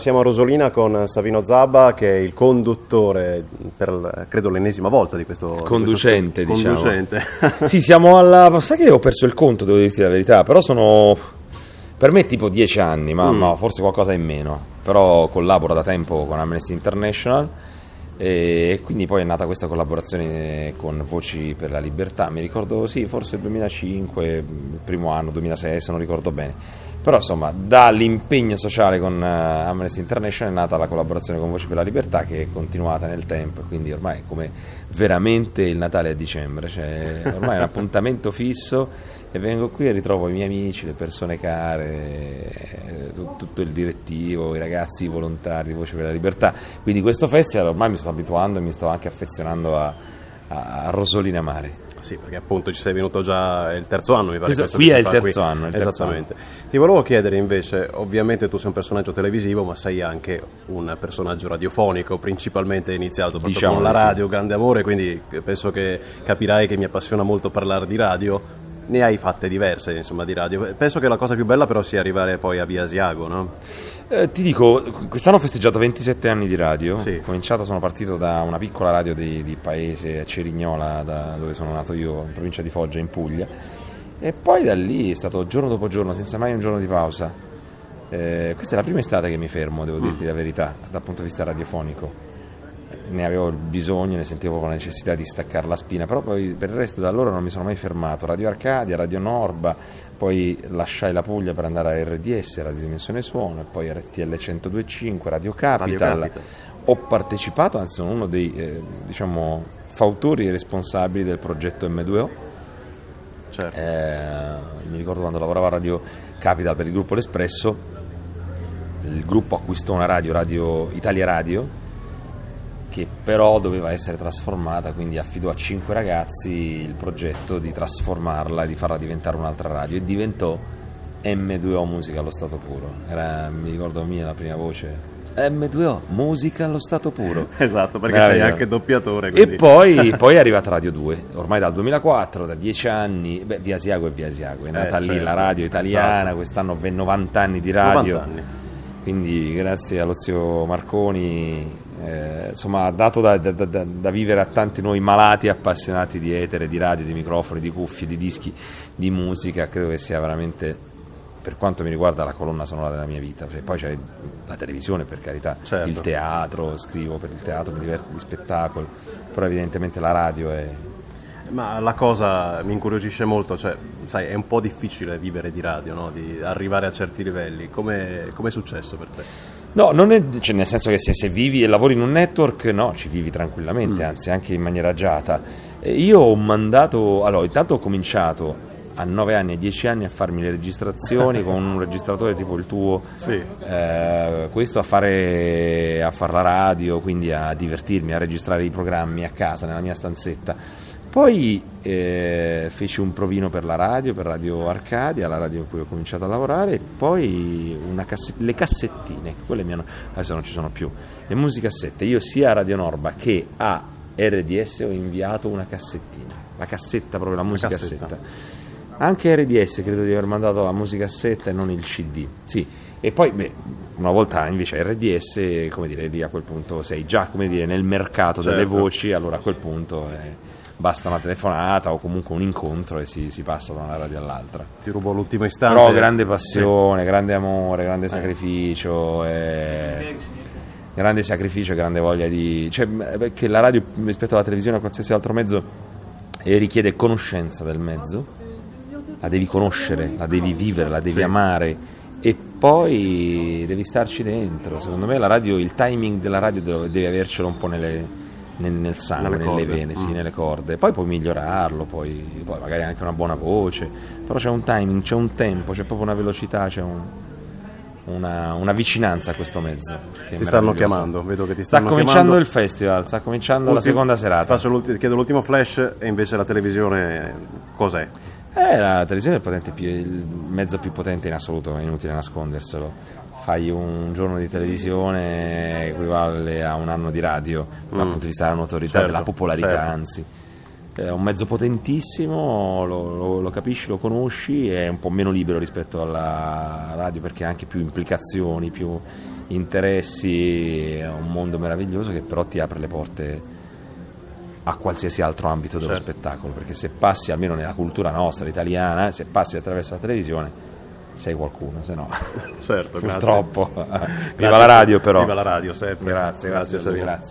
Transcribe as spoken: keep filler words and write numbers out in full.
Siamo a Rosolina con Savino Zabba, che è il conduttore per, credo, l'ennesima volta di questo... Conducente, di questo, diciamo. Conducente. Sì, siamo alla... Sai che ho perso il conto, devo dirti la verità, però sono... Per me tipo dieci anni, ma, mm. ma forse qualcosa in meno. Però collaboro da tempo con Amnesty International e quindi poi è nata questa collaborazione con Voci per la Libertà. Mi ricordo, sì, forse il duemilacinque, il primo anno, duemilasei, se non ricordo bene. Però insomma, dall'impegno sociale con uh, Amnesty International è nata la collaborazione con Voci per la Libertà, che è continuata nel tempo, quindi ormai è come veramente il Natale a dicembre, cioè ormai è un appuntamento fisso e vengo qui e ritrovo i miei amici, le persone care, tutto, tutto il direttivo, i ragazzi, i volontari di Voci per la Libertà. Quindi questo festival ormai mi sto abituando e mi sto anche affezionando a, a, a Rosolina Mare. Sì, perché appunto ci sei venuto già, è il terzo anno mi pare. Questo, qui è il terzo qui. anno. Il Esattamente. Terzo anno. Ti volevo chiedere invece, ovviamente tu sei un personaggio televisivo, ma sei anche un personaggio radiofonico, principalmente iniziato proprio diciamo con la radio, sì. Grande amore, quindi penso che capirai che mi appassiona molto parlare di radio. Ne hai fatte diverse, insomma, di radio. Penso che la cosa più bella però sia arrivare poi a Via Asiago, no? Eh, ti dico, quest'anno ho festeggiato ventisette anni di radio. Sì. Ho cominciato, sono partito da una piccola radio di, di paese, a Cerignola, da dove sono nato io, in provincia di Foggia, in Puglia. E poi da lì è stato giorno dopo giorno, senza mai un giorno di pausa. Eh, questa è la prima estate che mi fermo, devo dirti mm. la verità, dal punto di vista radiofonico. Ne avevo il bisogno, ne sentivo con la necessità di staccare la spina, però poi per il resto da allora non mi sono mai fermato. Radio Arcadia, Radio Norba, poi lasciai la Puglia per andare a R D S, Radio Dimensione Suono, e poi R T L centodue e cinque, Radio Capital. Radio Capital. Ho partecipato, anzi sono uno dei eh, diciamo fautori e responsabili del progetto M due O. Certo. Eh, mi ricordo quando lavoravo a Radio Capital per il gruppo L'Espresso, il gruppo acquistò una radio, Radio Italia Radio, che però doveva essere trasformata, quindi affidò a cinque ragazzi il progetto di trasformarla e di farla diventare un'altra radio, e diventò M due O Musica allo stato puro. Era, mi ricordo mia la prima voce, M due O Musica allo stato puro. Esatto, perché Era sei vero. Anche doppiatore. Quindi. E poi, poi è arrivata Radio due, ormai dal duemilaquattro, da dieci anni. Beh, Via Asiago è Via Asiago, è nata eh, lì certo. La radio italiana, esatto. Quest'anno novanta anni di radio. novanta anni. Quindi grazie allo zio Marconi, eh, insomma, ha dato da, da, da, da vivere a tanti noi malati appassionati di etere, di radio, di microfoni, di cuffie, di dischi, di musica. Credo che sia veramente, per quanto mi riguarda, la colonna sonora della mia vita. Perché poi c'è la televisione, per carità, certo. Il teatro, scrivo per il teatro, mi diverto di spettacolo, però evidentemente la radio è... Ma la cosa mi incuriosisce molto, cioè, sai, è un po' difficile vivere di radio, no? Di arrivare a certi livelli. Come è successo per te? No, non è, cioè, nel senso che se, se vivi e lavori in un network, no, ci vivi tranquillamente, mm. anzi anche in maniera agiata. E io ho mandato, allora, intanto ho cominciato a nove anni e dieci anni a farmi le registrazioni con un registratore tipo il tuo, sì. eh, questo a fare a far la radio, quindi a divertirmi, a registrare i programmi a casa, nella mia stanzetta. Poi eh, feci un provino per la radio, per Radio Arcadia, la radio in cui ho cominciato a lavorare, e poi una casse- le cassettine, quelle mi hanno, adesso non ci sono più, le musicassette. Io sia a Radio Norba che a R D S ho inviato una cassettina, la cassetta proprio, la musicassetta. Anche R D S credo di aver mandato la musicassetta e non il C D. Sì. E poi beh, una volta invece R D S, come dire, lì a quel punto sei già, come dire, nel mercato certo. delle voci, allora a quel punto eh, basta una telefonata o comunque un incontro e si, si passa da una radio all'altra. Ti rubo l'ultimo istante. Però grande passione, sì. grande amore, grande sacrificio, eh, grande sacrificio e grande voglia di... Cioè, perché la radio rispetto alla televisione o a qualsiasi altro mezzo eh, richiede conoscenza del mezzo, la devi conoscere, la devi vivere, la devi sì. amare, e poi devi starci dentro. Secondo me la radio, il timing della radio devi avercelo un po' nelle... Nel, nel sangue, nelle, nelle vene, mm. sì, nelle corde. Poi puoi migliorarlo, poi, poi magari anche una buona voce, però c'è un timing, c'è un tempo, c'è proprio una velocità, c'è un, una, una vicinanza a questo mezzo. Che ti stanno chiamando, vedo che ti sta stanno cominciando chiamando. Il festival, sta cominciando Ultim- la seconda serata. Faccio l'ultimo, chiedo l'ultimo flash, e invece la televisione cos'è? Eh, la televisione è il, potente più, il mezzo più potente in assoluto, è inutile nasconderselo. Fai un giorno di televisione equivale a un anno di radio mm. dal punto di vista della notorietà, certo, della popolarità, certo. anzi è un mezzo potentissimo, lo, lo, lo capisci, lo conosci, è un po' meno libero rispetto alla radio perché ha anche più implicazioni, più interessi, è un mondo meraviglioso che però ti apre le porte a qualsiasi altro ambito dello certo. spettacolo, perché se passi, almeno nella cultura nostra italiana, se passi attraverso la televisione sei qualcuno, se no certo, purtroppo grazie. viva la radio, però viva la radio sempre. grazie, grazie, grazie, grazie.